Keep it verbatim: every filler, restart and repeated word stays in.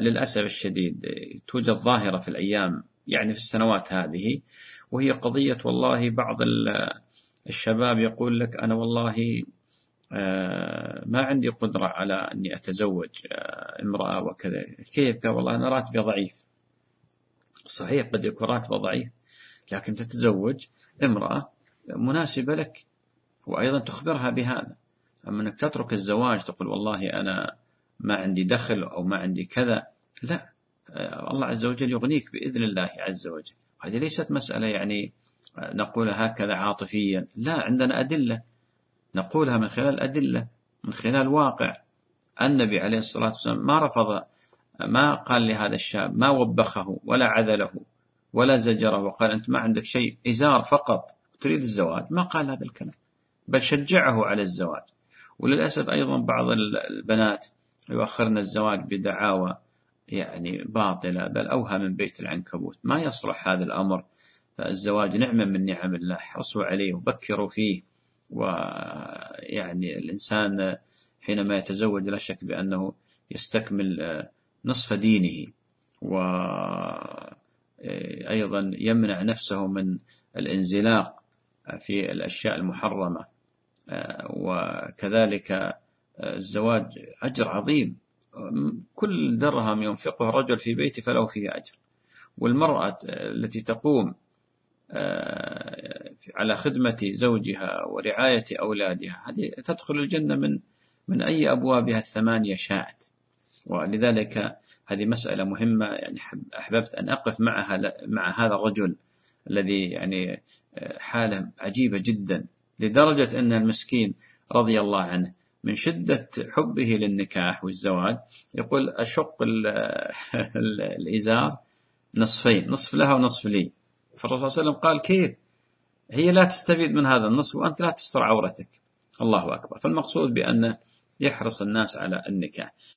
للأسف الشديد توجد ظاهرة في الأيام يعني في السنوات هذه، وهي قضية والله بعض الشباب يقول لك أنا والله ما عندي قدرة على أني أتزوج امرأة وكذا. كيف؟ والله أنا راتبي ضعيف. صحيح قد يكون راتبه ضعيف، لكن تتزوج امرأة مناسبة لك، وأيضا تخبرها بهذا. أما أنك تترك الزواج تقول والله أنا ما عندي دخل أو ما عندي كذا، لا، الله عز وجل يغنيك بإذن الله عز وجل. هذه ليست مسألة يعني نقولها هكذا عاطفيا، لا، عندنا أدلة نقولها من خلال أدلة، من خلال واقع. النبي عليه الصلاة والسلام ما رفض، ما قال لهذا الشاب، ما وبخه ولا عذله ولا زجره وقال أنت ما عندك شيء، إزار فقط تريد الزواج، ما قال هذا الكلام، بل شجعه على الزواج. وللأسف أيضا بعض البنات يؤخرن الزواج بدعاوى يعني باطلة، بل أوهى من بيت العنكبوت. ما يصلح هذا الأمر. فالزواج نعمة من نعم الله، حرصوا عليه وبكروا فيه. ويعني الإنسان حينما يتزوج لا شك بأنه يستكمل نصف دينه، وأيضا يمنع نفسه من الانزلاق في الأشياء المحرمة. وكذلك الزواج أجر عظيم، كل درهم ينفقه رجل في بيته فله فيه أجر. والمرأة التي تقوم على خدمة زوجها ورعاية أولادها هذه تدخل الجنة من من أي أبوابها الثمانية شاءت. ولذلك هذه مسألة مهمة، يعني أحببت أن أقف معها مع هذا الرجل الذي يعني حاله عجيبة جدا، لدرجة أن المسكين رضي الله عنه من شدة حبه للنكاح والزواج يقول أشق الإزار نصفين، نصف لها ونصف لي. فالرسول صلى الله عليه وسلم قال كيف؟ هي لا تستفيد من هذا النصف وأنت لا تستر عورتك. الله أكبر. فالمقصود بأن يحرص الناس على النكاح.